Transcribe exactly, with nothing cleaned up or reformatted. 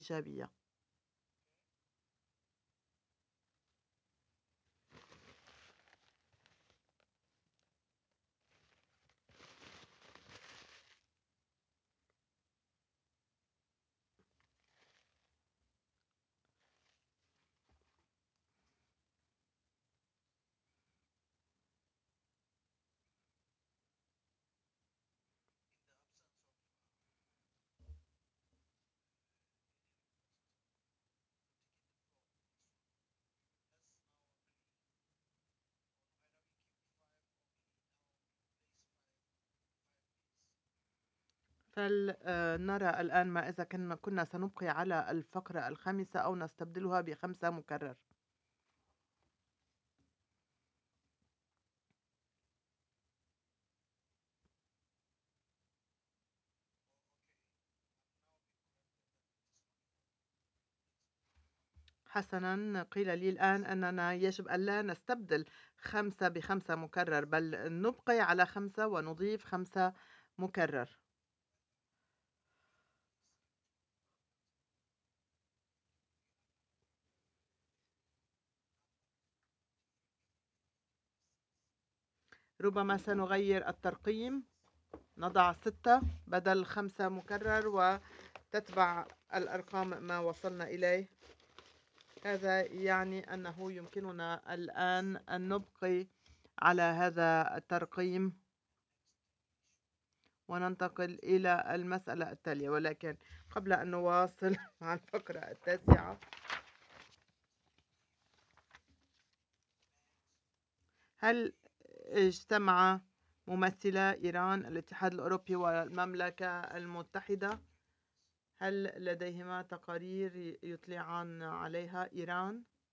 إيجابية. فلنرى الآن ما إذا كنا كنا سنبقي على الفقرة الخامسة أو نستبدلها بخمسة مكرر. حسنًا، قيل لي الآن أننا يجب ألا نستبدل خمسة بخمسة مكرر، بل نبقي على خمسة ونضيف خمسة مكرر. ربما سنغير الترقيم، نضع ستة بدل خمسة مكرر وتتبع الأرقام ما وصلنا إليه. هذا يعني أنه يمكننا الآن أن نبقي على هذا الترقيم وننتقل إلى المسألة التالية، ولكن قبل أن نواصل مع الفقرة التاسعة، هل اجتمع ممثلا إيران، الاتحاد الأوروبي والمملكة المتحدة؟ هل لديهما تقارير يطلعان عليها إيران؟